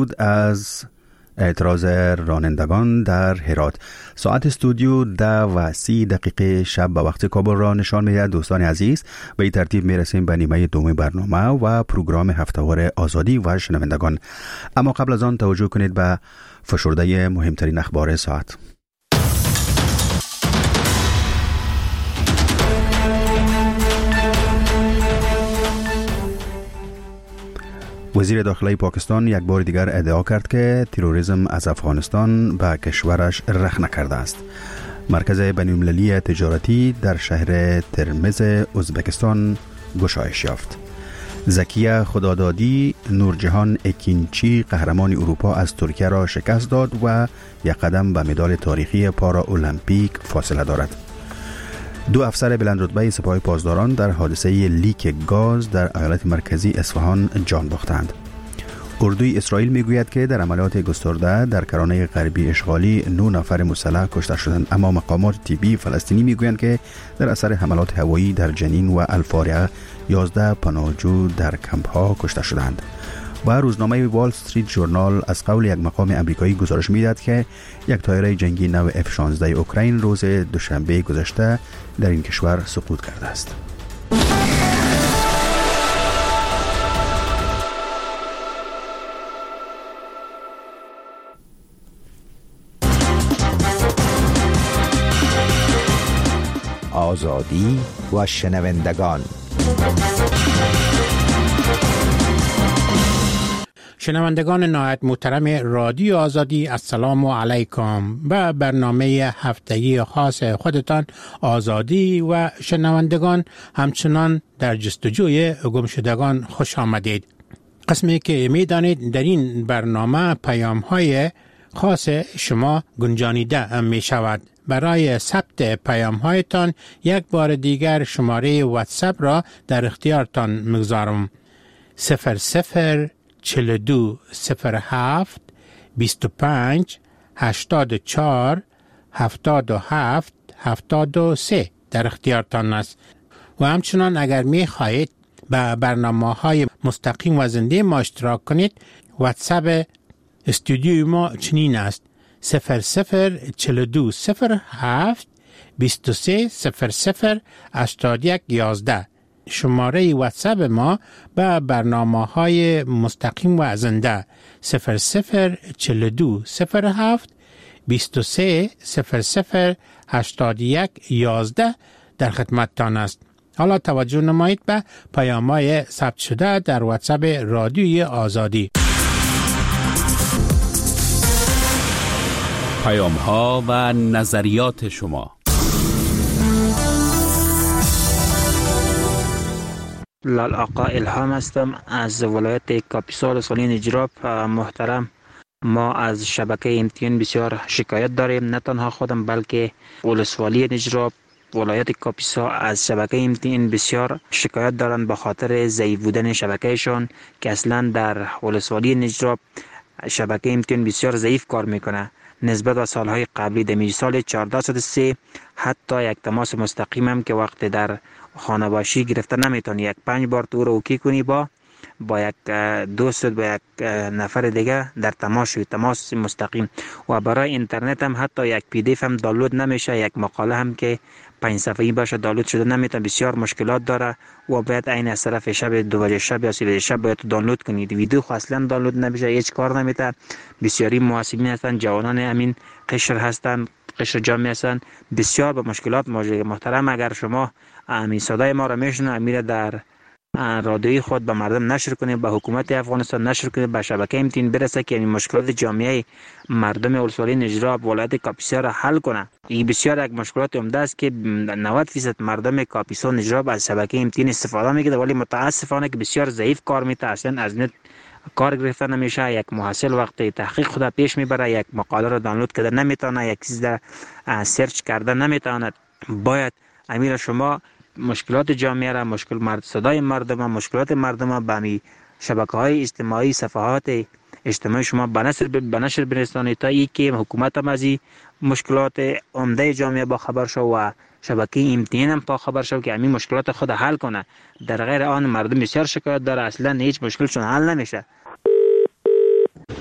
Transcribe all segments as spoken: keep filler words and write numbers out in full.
بود از اعتراض رانندگان در هرات. ساعت استودیو ده و سی دقیقه شب به وقت کابل را نشان می‌دهد. دوستان عزیز، به این ترتیب میرسیم به نیمه دوم برنامه و پروگرام هفته‌وار آزادی و شنوندگان. اما قبل از آن توجه کنید به فشرده مهمترین اخبار ساعت. وزیر داخلی پاکستان یک بار دیگر ادعا کرد که تروریسم از افغانستان به کشورش رخ نکرده است. مرکز بین‌المللی تجارتی در شهر ترمز ازبکستان گشایش یافت. زکیه خدادادی نورجهان اکینچی قهرمان اروپا از ترکیه را شکست داد و یک قدم به مدال تاریخی پارا المپیک فاصله دارد. دو افسر بلندرتبه سپاه پاسداران در حادثه لیک گاز در ایالت مرکزی اصفهان جان باختند. اردوی اسرائیل میگوید که در عملیات گسترده در کرانه غربی اشغالی نه نفر مسلح کشته شدند، اما مقامات طبی فلسطینی میگویند که در اثر حملات هوایی در جنین و الفارعه یازده پناهجو در کمپ ها کشته شدند. و روزنامه وال استریت ژورنال از قول یک مقام امریکایی گزارش می‌دهد که یک طایره جنگی نو اف شانزده اوکراین روز دوشنبه گذشته در این کشور سقوط کرده است. آزادی و شنوندگان. شنوندگان نهایت محترم رادیو آزادی، السلام علیکم. به برنامه هفتگی خاص خودتان آزادی و شنوندگان همچنان در جستجوی گم شدگان خوش آمدید. قسمی که میدانید در این برنامه پیام های خاص شما گنجانیده می شود. برای ثبت پیام هایتان یک بار دیگر شماره واتساپ را در اختیارتان میگذارم. صفر صفر چهل و دو صفر هفت بیست و پنج هشتاد و چهار هفتاد و هفت هفتاد و سه در اختیارتان است. و همچنان اگر می خواهید به برنامه های مستقیم و زنده ما اشتراک کنید، واتساپ استودیوی ما چنین است: صفر صفر چهل و دو صفر هفت بیست و سه صفر صفر هشتاد و یک یازده. شماره واتساپ ما به برنامه های مستقیم و زنده صفر صفر چهل و دو صفر هفت بیست و سه صفر صفر هشتاد و یک یازده در خدمتتان است. حالا توجه نمایید به پیام‌های ثبت شده در واتساپ رادیوی آزادی. پیام‌ها و نظریات شما. لال آقا الهام هستم از ولایت کاپیسا ولسوالی نجراب. محترم، ما از شبکه امتیان بسیار شکایت داریم، نه تنها خودم بلکه ولسوالی نجراب، ولایت کاپیسا از شبکه امتیان بسیار شکایت دارند به خاطر ضعیف بودن شبکهشان که اصلا در ولسوالی نجراب شبکه امتیان بسیار ضعیف کار میکنه نسبت به سالهای قبلی. در سال چهارده صد و سه حتی یک تماس مستقیم هم که وقت در خانه باشی گرفته نمیتونی، یک پنج بار تو رو اوکی کنی با با یک دوست با یک نفر دیگه در تماس شوی، تماس مستقیم. و برای اینترنت هم حتی یک پی دی اف هم دانلود نمیشه، یک مقاله هم که پنج صفحه‌ای باشه دانلود شده نمیتونه، بسیار مشکلات داره و باید عین از طرف شب دو بجه شب یا سه بجه شب باید دانلود کنید. ویدیو خو اصلا دانلود نمیشه، هیچ کار نمیته. بسیاری محاسبین هستن، جوانان همین قشر هستن، قشر جامعه هستن، بسیار به مشکلات مواجه. محترم، اگر شما همین صدای ما را میشنوید، امیر در رادیوی خود به مردم نشر کنید، به حکومت افغانستان نشر کنید، به شبکه امتین برسه که این مشکلات جامعه مردم ولسوالی نجراب ولایت کاپیسا را حل کنه. این بسیار یک مشکلات عمده است که نود درصد مردم کاپیسا نجراب از شبکه امتین استفاده میکنه، ولی متاسفانه که بسیار ضعیف کار میته، اصلا از نت کار گرفته نمیشه. یک محصل وقتی تحقیق خود پیش میبره، یک مقاله را دانلود کرده نمیتونه، یک چیز را سرچ کرده نمیتونه. باید امیر شما مشکلات جامعه را، مشکل مرد صدای مردم، مشکلات مردم به می شبکه‌های اجتماعی، صفحات اجتماعی شما به نشر به نشر برسانید تا ای که حکومت هم از مشکلات عمده جامعه با خبر شو و شبکه امتیان هم با خبر شو که همین مشکلات خود حل کنه. در غیر آن مردم بسیار شکایت داره، اصلا هیچ مشکلشون حل نمیشه.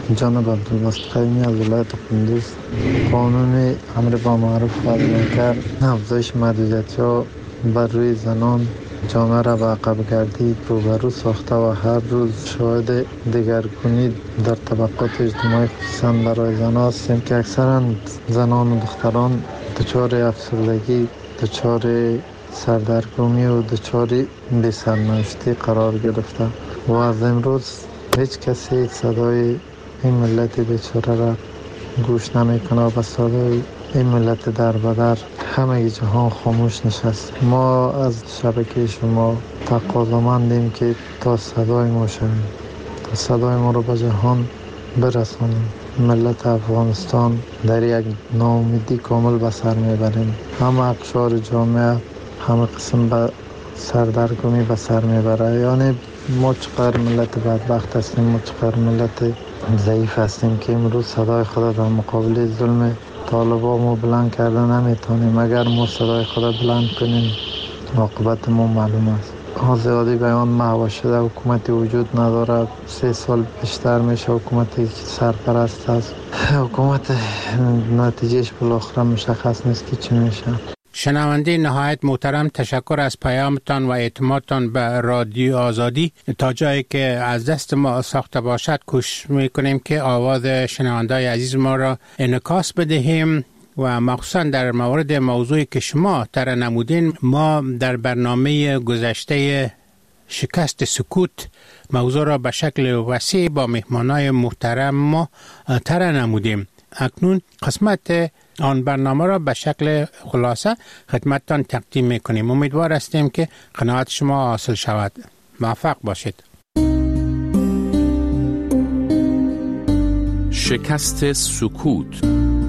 جناب عبدالباسط قیومی از ولایت قندوز. قانون امر بالمعروف و منکر افزایش محدودیت‌ها بر روی زنان جامعه را به عقب گردید روبرو ساخته و هر روز شاهد دگرگونی در طبقات اجتماعی خصوصا برای زنان هستیم که اکثرا زنان و دختران دچار افسردگی، دچار سردرگمی و دچار بی سرنوشتی قرار گرفته و از امروز هیچ کسی صدای این ملت بیچاره را گوش نمیکنه و به صدای این ملت در بدر همه جهان خاموش نشست. ما از شبکه شما تقاضامندیم که تا صدای ما شویم، تا صدای ما رو به جهان برسانیم. ملت افغانستان در یک ناامیدی کامل به سر میبریم. همه اقشار جامعه همه قسم به سردرگمی به سر میبره. یعنی ما چقدر ملت بدبخت هستیم، ما چقدر ملت ضعیف هستیم که امروز صدای خود در مقابل ظلم طالبان ما بلند کرده نمیتونیم. اگر ما صدای خود بلند کنیم عاقبت ما معلوم است. آزادی بیان محو شده، حکومتی وجود نداره. سه سال بیشتر میشه حکومتی که سرپرست است. حکومت نتیجهش بالاخره مشخص نیست که چی میشه. شنونده نهایت محترم، تشکر از پیامتان و اعتمادتان به رادیو آزادی. تا جایی که از دست ما ساخته باشد کوشش میکنیم که آواز شنونده‌های عزیز ما را انعکاس بدهیم و مخصوصا در مورد موضوعی که شما طرح نمودین. ما در برنامه گذشته شکست سکوت موضوع را به شکل وسیع با مهمانای محترم ما طرح نمودیم. اکنون قسمت آن برنامه را به شکل خلاصه خدمتتان تقدیم میکنیم. امیدوار هستیم که قناعت شما حاصل شود. موفق باشید. شکست سکوت.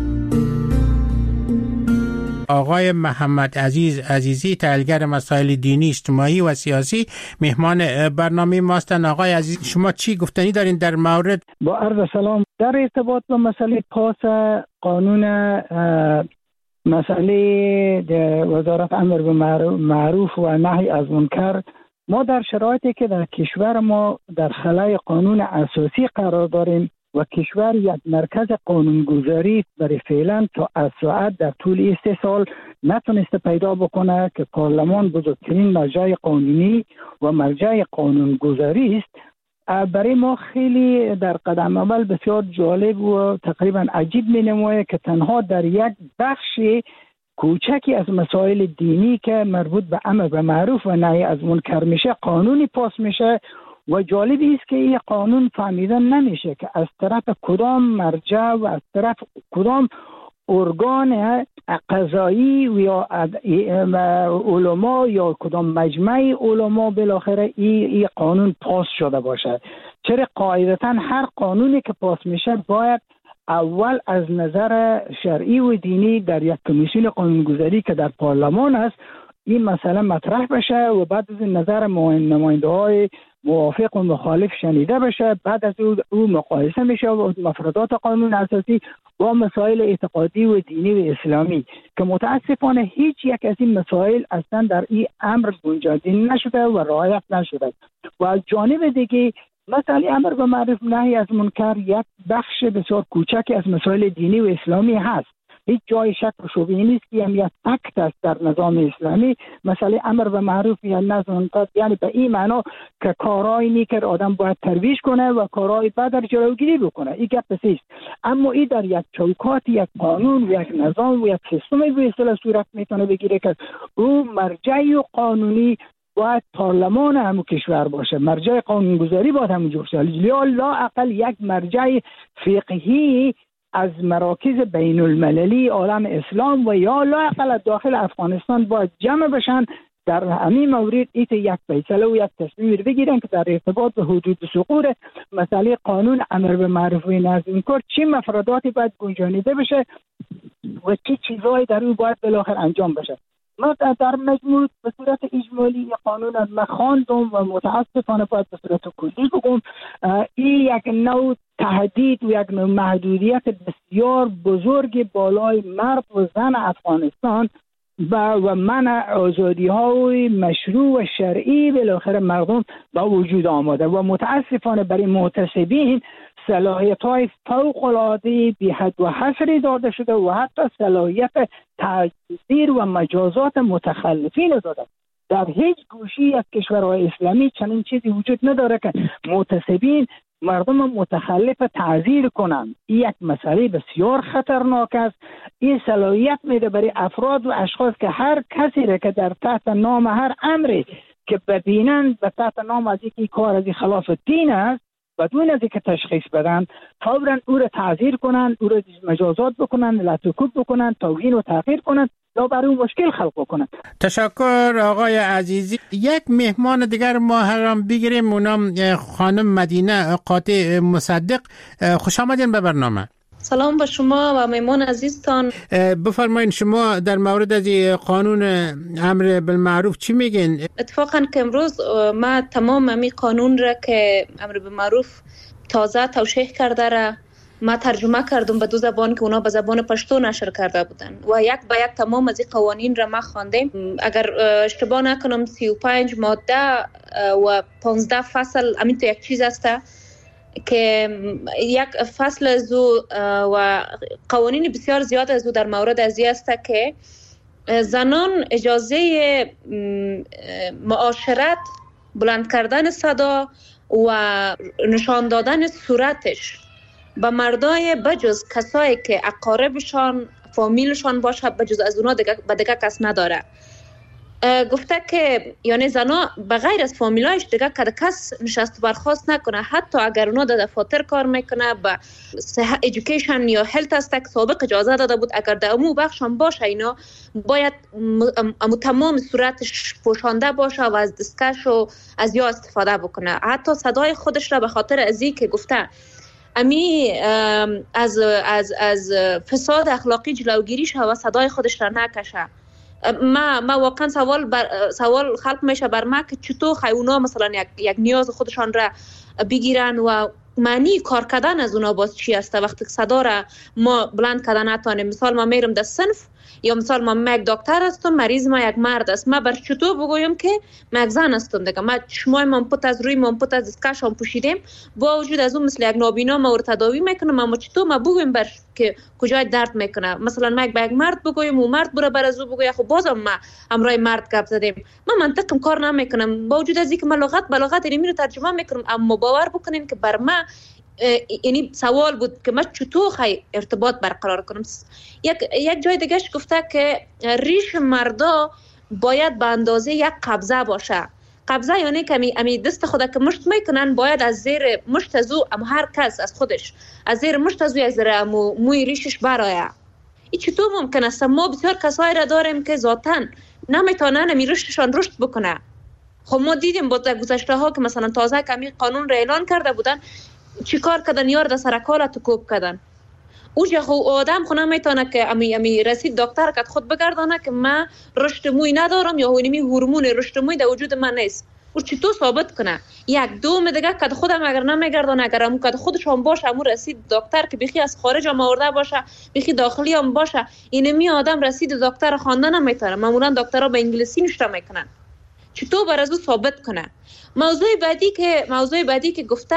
آقای محمد عزیز عزیزی، تحلیلگر مسائل دینی، اجتماعی و سیاسی، مهمان برنامه ماستن. آقای عزیز، شما چی گفتنی دارین در مورد؟ با عرض سلام. در ارتباط با مسئله پاس قانون مسئله وزارت امر به معروف و نهی از منکر، ما در شرایطی که در کشور ما در خلای قانون اساسی قرار داریم و کشور یک مرکز قانونگذاری برای فعلا تا از ساعت در طول سه سال نتونسته پیدا بکنه که پارلمان بزرگترین مرجع قانونی و مرجع قانونگذاری است. برای ما خیلی در قدم اول بسیار جالب و تقریبا عجیب می نماید که تنها در یک بخش کوچکی از مسائل دینی که مربوط به امر به معروف و نهی از منکر میشه قانونی پاس میشه و جالبی است که این قانون فهمیدن نمیشه که از طرف کدام مرجع و از طرف کدام ارگان قضایی و یا علما یا کدام مجمع علما بالاخره این ای قانون پاس شده باشه. چرا قاعدتا هر قانونی که پاس میشه باید اول از نظر شرعی و دینی در یک کمیسیون قانونگذاری که در پارلمان است این مسئله مطرح بشه و بعد از نظر نماینده های موافق و مخالف شنیده بشه. بعد از او, او مقایسه میشه و مفردات قانون اساسی با مسائل اعتقادی و دینی و اسلامی که متاسفانه هیچ یک از این مسائل اصلا در این امر گنجانده نشده و رعایت نشده. و از جانب دیگه مسئله امر به معروف نهی از منکر یک بخش بسیار کوچکی از مسائل دینی و اسلامی هست. هیچ جای شک و شبهه نیست که هم یک فکت است در نظام اسلامی. مسئله امر به معروف یا نهی از منکر یعنی به این معنا که کارهای نیک آدم باید ترویج کنه و کارهای بد در جلوگیری بکنه. این گپ است. اما این در یک چوکات یک قانون و یک نظام و یک سیستم به اصطلاح صورت میتونه بگیره که او مرجع قانونی باید پارلمان همون کشور باشه، مرجع قانونگذاری باید همونجور باشه. یا لا اقل یک مرجع فقهی از مراکز بین المللی عالم اسلام و یا لا اقل داخل افغانستان باید جمع بشن در همین مورد ایت یک فیصله و یک تصمیم بگیرن که در ارتباط به حدود سقوط مسئله قانون امر به معروف و نهی از منکر چه مفرداتی باید گنجانیده بشه و چه چیزهایی در اون باید بالاخره انجام بشه. ما در مجموع به صورت اجمالی قانون از مخاندم و متاسفانه باید به صورت کلی بگم این یک نوع تهدید و یک نوع محدودیت بسیار بزرگ بالای مرد و زن افغانستان و منع آزادی های مشروع و شرعی بالاخره مردم با وجود آمده و متاسفانه برای معتصبین صلاحیت‌های فوق‌العاده بی حد و حصری داده شده و حتی صلاحیت تعزیر و مجازات متخلفین داده. در هیچ گوشی از کشورهای اسلامی چنین چیزی وجود نداره که متعصبین مردم متخلف تعزیر کنند. این یک مسئله بسیار خطرناک است. این صلاحیت میده برای افراد و اشخاص که هر کسی را که در تحت نام هر امری که ببینند به تحت نام از اینکه کار از خلاف دین است بدون از اینکه تشخیص بدن فوراً او را تعزیر کنند، او را مجازات بکنند، لطوکوب بکنند، توهین و تحقیر کنند یا برای اون مشکل خلق بکنند. تشکر آقای عزیزی. یک مهمان دیگر ما هم بگیریم، اونم خانم مدینه قاطع مصدق. خوش آمدین به برنامه. سلام به شما و مهمان عزیزتان. بفرمایید شما در مورد از قانون امر بالمعروف چی میگین؟ اتفاقا که امروز ما تمام امی قانون را که امر بالمعروف تازه توشیح کرده را ما ترجمه کردم به دو زبان که اونا به زبان پشتو نشر کرده بودن و یک به یک تمام از این قوانین را ما خواندیم. اگر اشتباه نکنم سی و پنج ماده و پانزده فصل همین تو یک چیز است که یک فصل از و قوانین بسیار زیاد از در مورد از است که زنان اجازه معاشرت، بلند کردن صدا و نشان دادن صورتش به مردای بجز کسایی که اقاربشان فامیلشان باشه بجز از اونا دیگه به دیگه کس نداره. گفته که یعنی زنا بغیر از فامیلایش دیگه که کس نشست برخواست نکنه، حتی اگر اونا در دفاتر کار میکنه به صحت ایژوکیشن یا هلت است که سابق اجازه داده بود اگر در امو بخش هم باشه اینا باید امو تمام صورتش پوشانده باشه و از دستکش و از یا استفاده بکنه. حتی صدای خودش را به خاطر ازی که گفته امی از از از فساد اخلاقی جلوگیری شه و صدای خودش را نکشه. ما ما واقعا سوال بر سوال خلق میشه بر ما که چطور خیونا مثلا یک یک نیاز خودشان را بگیرن و معنی کار کردن از اونا باز چی است وقتی صدا را ما بلند کردن نتونیم. مثال ما میرم در صنف یا مثال ما یک دکتر هستم، مریض ما یک مرد است، ما بر چطور بگویم که ما یک زن هستم دیگه. ما شما من پت از روی من پت از دستکشم پوشیدیم با وجود از اون مثل یک نابینا ما رو تداوی میکنم، اما چطور ما بگویم بر که کجای درد میکنه. مثلا ما یک به یک مرد بگویم و مرد بره بر از او بگویم خب بازم ما همراه مرد گپ زدیم. ما منطقم کار نمیکنم با وجود از اینکه ما لغت به لغت اینو رو ترجمه میکنم، اما باور بکنین که بر ما یعنی سوال بود که من چطور خی ارتباط برقرار کنم. یک یک جای دیگهش گفته که ریش مردا باید به اندازه یک قبضه باشه. قبضه یعنی که امی دست خدا که مشت میکنن باید از زیر مشت ازو ام هر کس از خودش از زیر مشت ازو از زیر مو موی ریشش برایه. این چطور ممکن است؟ ما بسیار کسایی را داریم که ذاتاً نمیتونن امی رشدشان رشد بکنه. خب ما دیدیم با گذشته ها که مثلا تازه کمی قانون را اعلان کرده بودن چیکار کردن؟ یار در سرکال تو کوب کردن. اوجا خو آدم خو نمیتونه که امی امی رسید دکتر کد خود بگردانه که من رشد موی ندارم یا اینمی هورمون رشد موی در وجود من نیست. او چطور ثابت کنه؟ یک دوم دیگه کد خودم اگر نمیگردانه اگر امو کد خودش هم باشه امو رسید دکتر که بخی از خارج هم آورده باشه بخی داخلی هم باشه اینمی آدم رسید دکتر خواندن نمیتونه. معمولا دکترها به انگلیسی نوشته میکنن. چطور بر از او ثابت کنه؟ موضوع بعدی که موضوع بعدی که گفته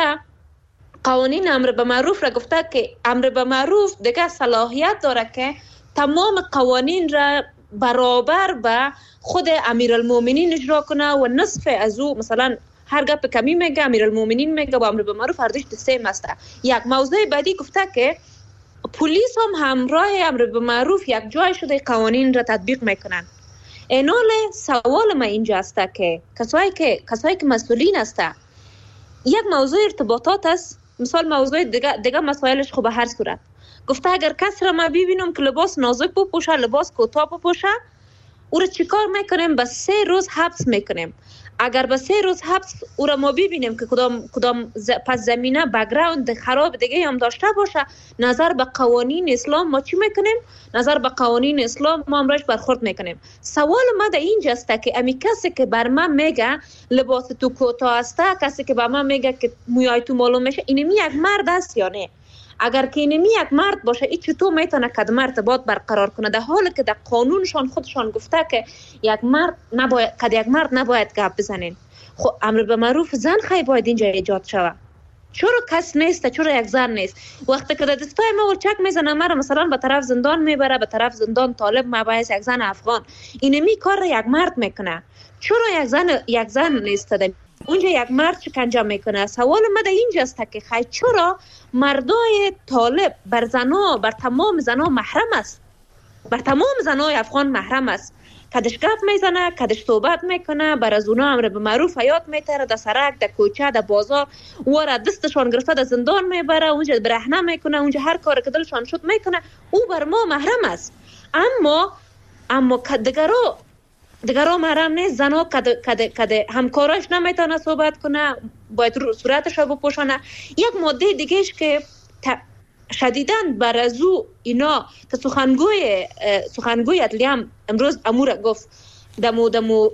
قوانین امر به معروف را گفته که امر به معروف دیگه صلاحیت داره که تمام قوانین را برابر به خود امیرالمومنین اجرا کنه و نصف از او مثلا هر گپ کمی میگه امیرالمومنین میگه و امر به معروف هر دوش سیم است. یک موضوع بعدی گفته که پلیس هم همراه امر به معروف یک جای شده قوانین را تطبیق میکنن. اینال سوال ما اینجا است که کسایی که کسایی که مسئولین است یک موضوع ارتباطات است. مثال موضوع دیگه دیگه مسائلش خب به هر صورت گفته اگر کس را ما ببینم که لباس نازک بپوشه لباس کوتاه بپوشه او را چیکار میکنیم؟ به سه روز حبس میکنیم. اگر به سه روز حبس او را ما ببینیم که کدام کدام ز... پس زمینه بک‌گراند خراب دیگه هم داشته باشه نظر به قوانین اسلام ما چی میکنیم؟ نظر به قوانین اسلام ما امرش برخورد میکنیم. سوال ما در اینجا است که امی کسی که بر من میگه لباس تو کوتاه است، کسی که بر من میگه که موهای تو معلوم میشه، اینمی یک مرد است یا نه؟ اگر که اینمی یک مرد باشه این چطور میتونه کدام ارتباط برقرار کنه در حالی که در قانونشان خودشان گفته که یک مرد نباید کد یک مرد نباید گپ بزنین. خب امر به معروف زن خیلی باید اینجا ایجاد شود. چرا کس نیست؟ چرا یک زن نیست؟ وقتی که دستای ما ولچک میزنه مرا مثلا به طرف زندان میبره، به طرف زندان طالب ما باعث یک زن افغان، اینمی کار را یک مرد میکنه. چرا یک زن یک زن نیست؟ اونجا یک مرد شکنجه میکنه. سوال ما در اینجاست که خیلی چرا مردای طالب بر زنا، بر تمام زنا محرم است؟ بر تمام زنای افغان محرم است. کدش گپ میزنه، کدش صحبت میکنه، بر از اونا امر به معروف حیات میتره، در سرک، در کوچه، در بازار، و را دستشان گرفته در زندان میبره، اونجا برهنه میکنه، اونجا هر کار که دلشان شد میکنه. او بر ما محرم است. اما اما دگرا دگرا محرم نیست. زنا کد کد کد همکاراش نمیتونه صحبت کنه، باید صورتش رو بپوشانه. یک ماده دیگهش که شدیداً بر از او اینا که سخنگوی سخنگوی عدلیه امروز امور گفت دمو دمو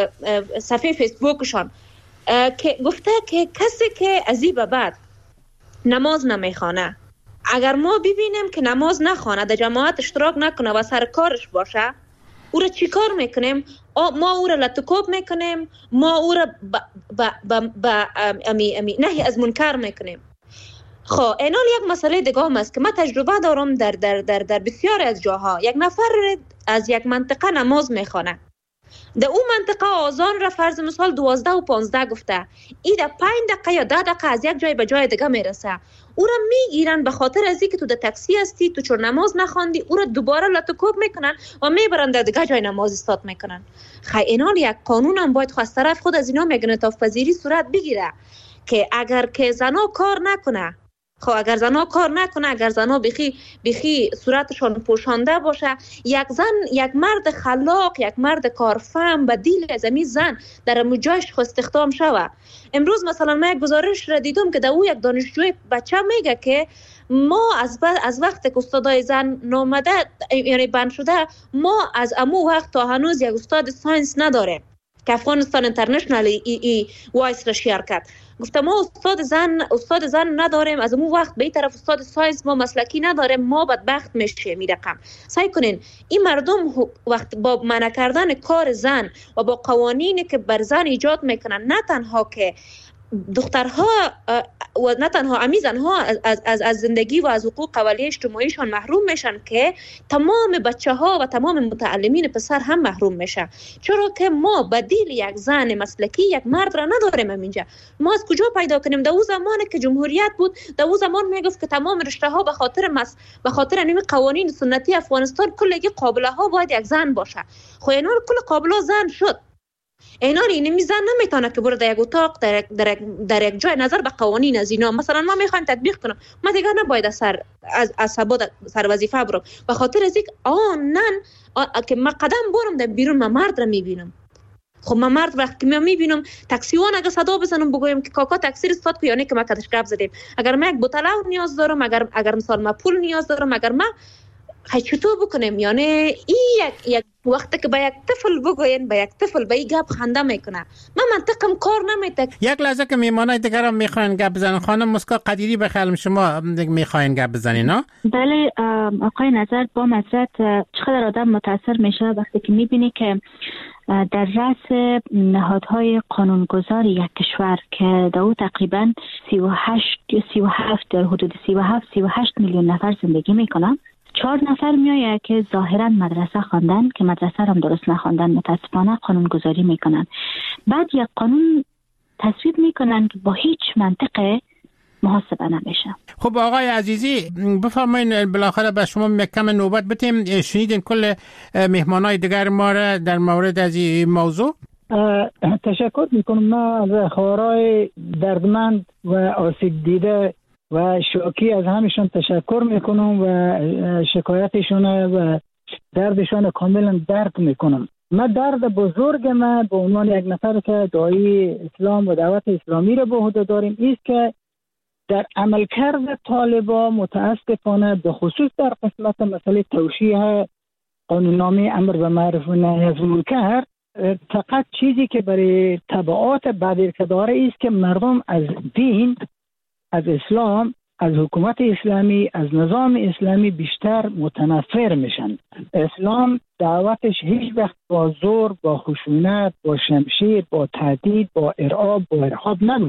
صفحه فیسبوکشان که گفته که کسی که از این به بعد نماز نمیخوانه، اگر ما ببینیم که نماز نخوانه، در جماعت اشتراک نکنه و سر کارش باشه، او را چی کار میکنیم؟ ما او را لطکوب میکنیم، ما او را با, با, با, با امی امی نهی از منکر میکنیم. خب اینال یک مسئله دیگه هم است که من تجربه دارم در در در در بسیار از جاها. یک نفر از یک منطقه نماز میخوانه، در اون منطقه آذان را فرض مثال دوازده و پانزده گفته، ای در پنج دقیقه یا ده دقیقه از یک جای به جای دیگه میرسه، او را میگیرن به خاطر از اینکه تو در تاکسی هستی، تو چور نماز نخواندی، او را دوباره لطکوب میکنن و میبرن در دیگه جای نماز استاد میکنن. خیلی اینال یک قانون هم باید خواست طرف خود از اینا میگن انعطاف پذیری صورت بگیره که اگر که زنا کار نکنه، خب اگر زنا کار نکنه، اگر زنا بخی بخی صورتشان پوشانده باشه، یک زن، یک مرد خلاق، یک مرد کارفهم به دیل از این زن در مجاش خو استخدام شوه. امروز مثلا من یک گزارش را دیدم که در او یک دانشجوی بچه میگه که ما از از وقتی که استادای زن نامده یعنی بند شده، ما از امو وقت تا هنوز یک استاد ساینس نداریم که افغانستان اینترنشنال ای ای وایس را شیر کرد. گفتم ما استاد زن استاد زن نداریم، از اون وقت به این طرف استاد ساینس ما مسلکی نداریم، ما بدبخت میشیم. می رقم سعی کنین این مردم وقت با منع کردن کار زن و با قوانینی که بر زن ایجاد میکنن، نه تنها که دخترها و نه تنها امیزنها از, از, از زندگی و از حقوق اولیه اجتماعیشان محروم میشن، که تمام بچه ها و تمام متعلمین پسر هم محروم میشن. چرا که ما بدیل یک زن مسلکی، یک مرد را نداریم اینجا. ما از کجا پیدا کنیم؟ در اون زمانی که جمهوریت بود، در اون زمان میگفت که تمام رشته ها به خاطر مس به خاطر نیم قوانین سنتی افغانستان کلگی قابله ها باید یک زن باشه. خب اینا کل قابله زن شد. اینا این میزن نمیتونه که برو در یک اتاق در در در یک جای نظر به قوانین از اینا مثلا ما میخوایم تطبیق کنم، ما دیگه نباید سر از از سباد سر وظیفه برم به خاطر از اینکه آنن که ما قدم برم در بیرون ما مرد را میبینم. خب ما مرد وقتی ما میبینم تاکسیوان اگه صدا بزنم بگویم که کاکا تاکسی استاد کو، یعنی که ما کدش گپ زدیم. اگر ما یک بوتل نیاز دارم، اگر اگر مثلا ما پول نیاز دارم، اگر ما خیلی چطور بکنیم؟ یعنی این یک, یک وقتی که با یک طفل بگوین، با یک طفل با این گپ خنده میکنه. من منطقم کار نمیده. یک لحظه که میمانای دیگر هم میخواین گپ بزنن. خانم مسکا قدیری بخیالم شما میخواین گپ بزنین ها؟ بله آقای نظر، با مزرد چقدر آدم متاثر میشه وقتی که میبینی که در رأس نهادهای قانونگذار یک کشور که در او تقریبا سی و هشت سی و هفت در حدود سی و هفت سی و هشت میلیون نفر زندگی میکنن، چهار نفر میایه که ظاهرا مدرسه خواندن که مدرسه هم درست نخواندن، متاسفانه قانون گذاری میکنن. بعد یک قانون تصویب میکنن که با هیچ منطقه محاسبه نمیشه. خب آقای عزیزی بفرمایید، بالاخره به شما کم نوبت بدیم. شنیدین کل مهمانای دیگر ما را در مورد از این موضوع؟ تشکر میکنم. من از خوارای دردمند و آسیب دیده و شوکی از همشون تشکر میکنم و شکایتشون و دردشون کاملا درک میکنم. من درد بزرگ من به عنوان یک نفر که داعی اسلام و دعوت اسلامی رو به عهده داریم است که در عملکرد طالبا متاسفانه به خصوص در قسمت مسئله توشیح قانوننامه امر به معروف و نهی از منکر، فقط چیزی که برای تبعات بعدی که داره است که مردم از دین، از اسلام، از حکومت اسلامی، از نظام اسلامی بیشتر متنفر میشن. اسلام دعوتش هیچ وقت با زور، با خشونت، با شمشیر، با تهدید، با ارعاب، با ارهاب نبوده.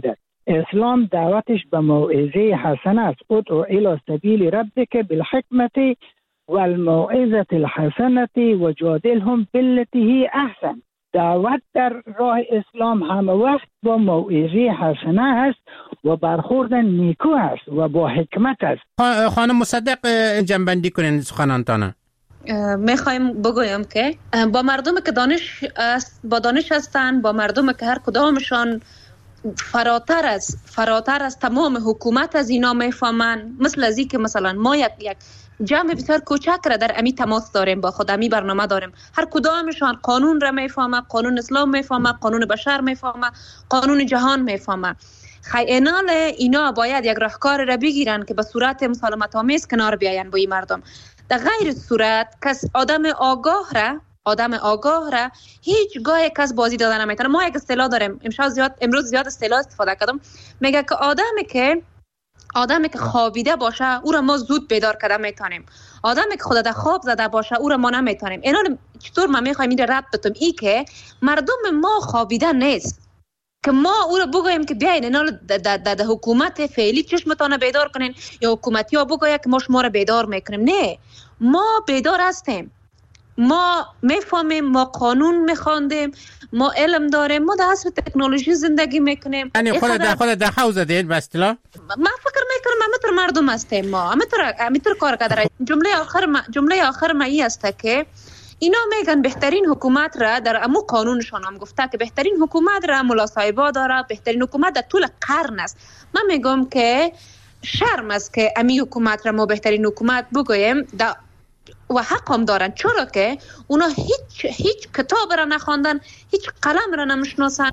اسلام دعوتش به موعظه حسنه است. ادعو الی سبیل ربک بالحکمت والموعظه الحسنه وجادلهم بالتي هی احسن. دعوت در راه اسلام همه وقت با موعظه حسنه است و برخورد نیکو است و با حکمت است. خانم مصدق جنبندی کنین سخنانتان. میخوایم بگویم که با مردم که دانش است، با دانش هستند، با مردم که هر کدامشان فراتر از فراتر از تمام حکومت از اینا میفهمن، مثل ازی که مثلا ما یک یک جمع بسیار کوچک را در امی تماس داریم، با خود امی برنامه داریم، هر کدامشان قانون را میفهمه، قانون اسلام میفهمه، قانون بشر میفهمه، قانون جهان میفهمه. خیانال اینا باید یک راهکار را بگیرن که به صورت مسالمت آمیز کنار بیاین با این مردم. در غیر صورت کس آدم آگاه را آدم آگاه را هیچ گاه کس بازی دادن نمیتونه. ما یک اصطلاح داریم، امشب زیاد امروز زیاد اصطلاح استفاده کردم، میگه که آدمی که آدمی که خوابیده باشه او را ما زود بیدار کردن میتونیم، آدمی که خود در خواب زده باشه او را ما نمیتونیم. اینا چطور ما میخوایم این ربط بتیم؟ ای که مردم ما خوابیده نیست که ما او را بگوییم که بیاین اینا در حکومت فعلی چشمتان بیدار کنین یا حکومتی ها بگوید که ما شما را بیدار میکنیم. نه، ما بیدار هستیم، ما میفهمیم، ما قانون میخواندیم، ما علم داریم، ما در عصر تکنولوژی زندگی میکنیم. یعنی خود در خود در حوز دید به اصطلاح ما فکر میکنم همینطور مردم هستیم، ما همینطور همینطور کار کردن. جمله آخر ما جمله آخر ما این است که اینا میگن بهترین حکومت را در امو قانونشان هم گفته که بهترین حکومت را ملا صاحبا داره، بهترین حکومت در طول قرن است. من میگم که شرم است که امی حکومت را ما بهترین حکومت بگوییم و حق هم دارن، چرا که اونا هیچ هیچ کتاب را نخواندن، هیچ قلم را نمیشناسن.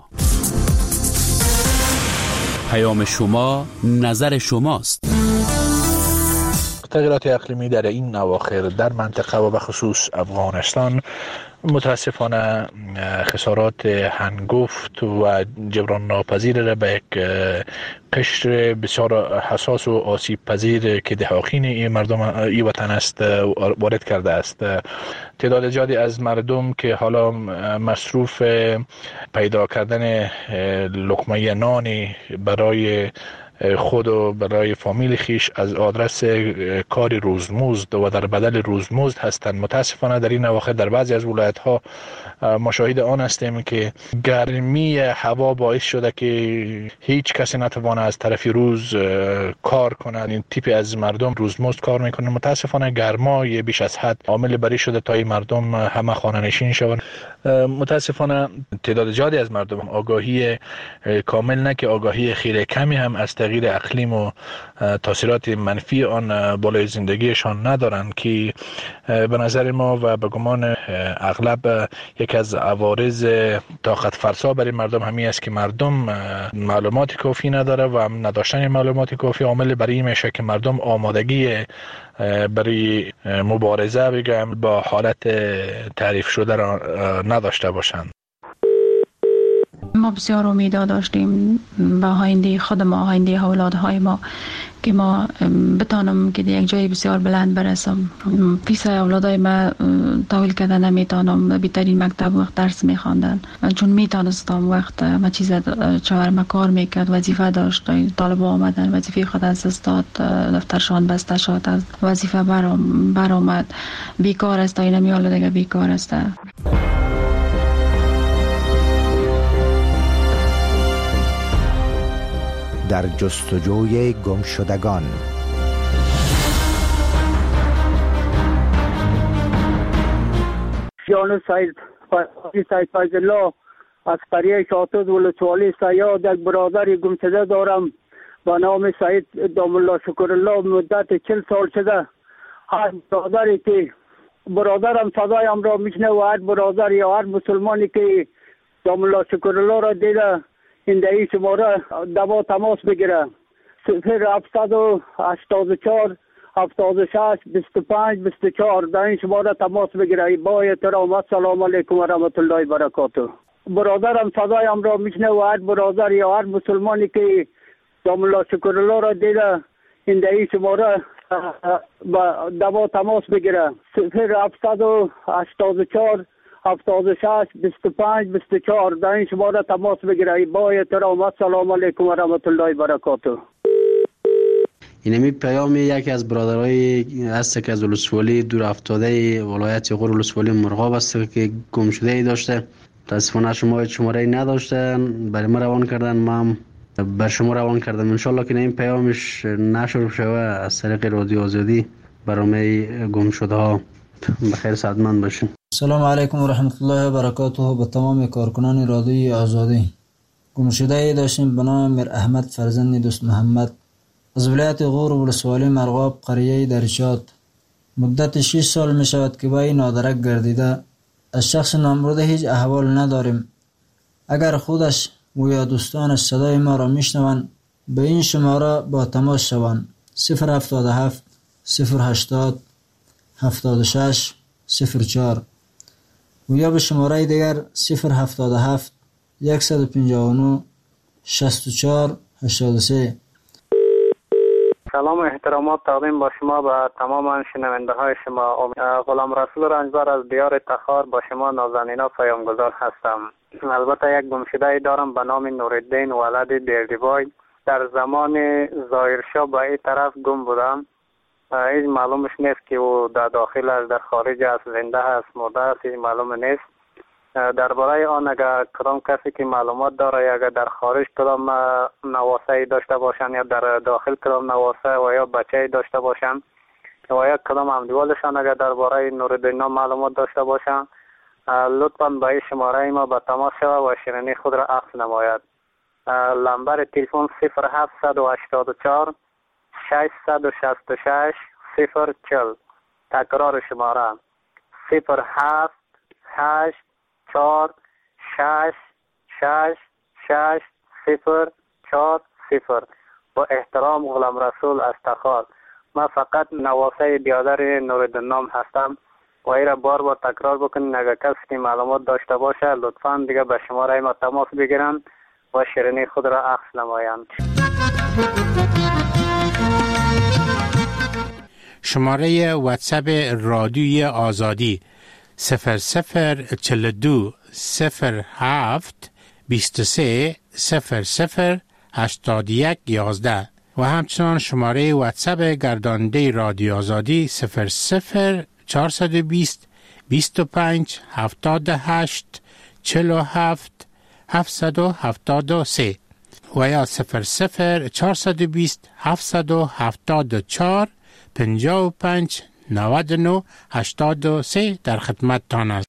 پیام شما نظر شماست. تغییرات اقلیمی در این اواخر در منطقه و به خصوص افغانستان متاسفانه خسارات هنگفت و جبران ناپذیر را به یک قشر بسیار حساس و آسیب پذیر که دهاقین این مردم این وطن است وارد کرده است. تعداد زیادی از مردم که حالا مصروف پیدا کردن لقمه نانی برای خود و برای فامیل خیش از آدرس کاری روزمزد و در بدل روزمزد هستند. متاسفانه در این اواخر در بعضی از ولایت ها ما شاهد آن هستیم که گرمی هوا باعث شده که هیچ کسی نتوانه از طرف روز کار کند. این تیپ از مردم روزمزد کار میکنند. متاسفانه گرمای بیش از حد عامل بری شده تا این مردم همه خانه نشین شوند. متاسفانه تعداد زیادی از مردم آگاهی کامل نه که آگاهی خیلی کمی هم از تغییر اقلیم و تاثیرات منفی آن بالای زندگیشان ندارند که به نظر ما و به گمان اغلب یک از عوارض طاقت فرسا برای مردم همین است که مردم معلومات کافی نداره و نداشتن معلومات کافی عامل برای این میشه که مردم آمادگی برای مبارزه بگم با حالت تعریف شده را نداشته باشند. ما بسیار امیدا داشتیم به آینده خود ما، آینده اولادهای ما که ما بتانم که یک جای بسیار بلند برسم. پیسه اولادای ما تحویل کرده نمیتونم، بهترین مکتب وقت درس میخواندن چون میتونستم وقت ما چیز چهار ما کار میکرد، وظیفه داشت، طالب آمدن وظیفه خود از استاد دفترشان بسته شد، از وظیفه برام برآمد، بیکار است، اینا میاله دیگه بیکار است. در جستجوی گمشدگان. جان سید سید فیض الله از قریه شاطد ولسوالی سیاد یک برادر گمشده دارم با نام سید دام الله شکر الله. مدت چل سال شده هر برادری که برادرم صدایم را میشنه و هر برادر یا هر مسلمانی که دام الله شکر الله را دیده این دهی شماره دوا تماس بگیره. صفر هفتصد و هشتاد و چهار هفتاد و شش بیست و پنج بیست و چهار در این شماره تماس بگیره. با احترام السلام علیکم و رحمت الله و برکاته. برادرم صدایم را میشنه و هر برادر یا هر مسلمانی که دام الله شکر الله را دیده این دهی شماره دوا تماس بگیره. صفر هفتصد و هشتاد و چهار هفتاد و شش بیست و پنج بیست و چهار در این شماره تماس بگیرید. با احترام، السلام علیکم و رحمت الله و برکاته. اینمی پیام یکی از برادرای است که از ولسوالی دور افتاده ولایت غور ولسوالی مرغاب است که گم شده ای داشته. متاسفانه شما شماره ای نداشتن، برای ما روان کردن، ما بر شما روان کردم. انشالله که این پیامش نشر شوه از طریق رادیو آزادی برای گم شده ها. بخیر سعادتمند باشین. سلام علیکم و رحمت الله و برکاته. به تمام کارکنان رادیوی آزادی. گم شده ای داشتیم به نام میر احمد فرزند دوست محمد از ولایت غور ولسوالی مرغاب قریه درشات. مدت شش سال می شود که با این نادرک گردیده. از شخص نامبرده هیچ احوال نداریم. اگر خودش و یا دوستانش صدای ما را میشنوند به این شماره با تماس شوند: صفر هفتاد و هفت صفر هشتاد هفتاد و شش صفر چهار و یا به شماره دیگر صفر هفتاد و هفت صد و پنجاه و نه شصت و چهار هشتاد و سه. سلام و احترامات تقدیم با شما به تمام شنونده های شما. غلام رسول رنجبر از دیار تخار با شما نازنینا پیامگذار هستم. البته یک گمشده دارم به نام نورالدین ولد دیردیبای. در زمان ظاهرشاه به این طرف گم بودم. هیچ معلومش نیست که او در داخل است، در خارج است، زنده است، مرده است، هیچ معلوم نیست. درباره آن اگر کدام کسی که معلومات داره، اگر در خارج کدام نواسه داشته باشن یا در داخل کدام نواسه و یا بچه داشته باشن و یا کدام همدیوالشان اگر درباره نورالدین معلومات داشته باشن، لطفاً به این شماره ما به تماس شود و شیرینی خود را عکس نماید. لمبر تلفن صفر هفت هشت چهار ششصد و شصت و شش صفر چهل. تکرار شماره صفر هفت هشت چهار شش شش شش صفر چهار صفر. با احترام غلام رسول از تخار. من فقط نواسه بیادر نورالدین نام هستم و ای را بار بار تکرار بکنین. اگر کسی که معلومات داشته باشه لطفاً دیگه به شماره ما تماس بگیرن و شیرینی خود را عکس نمایند. شماره واتساپ رادیوی آزادی صفر صفر چل دو صفر هفت بیست و سه صفر صفر هشتاد یک یازده و همچنان شماره واتساپ گرداننده رادیو آزادی صفر صفر چهارصد و بیست بیست و پنج هفتاد و هشت چهل و هفت هفتصد و هفتاد و سه و یا صفر صفر چهارصد و بیست هفتصد و هفتاد و چهار پنجاه و پنج نود و نه هشتاد و سه در خدمت تان است.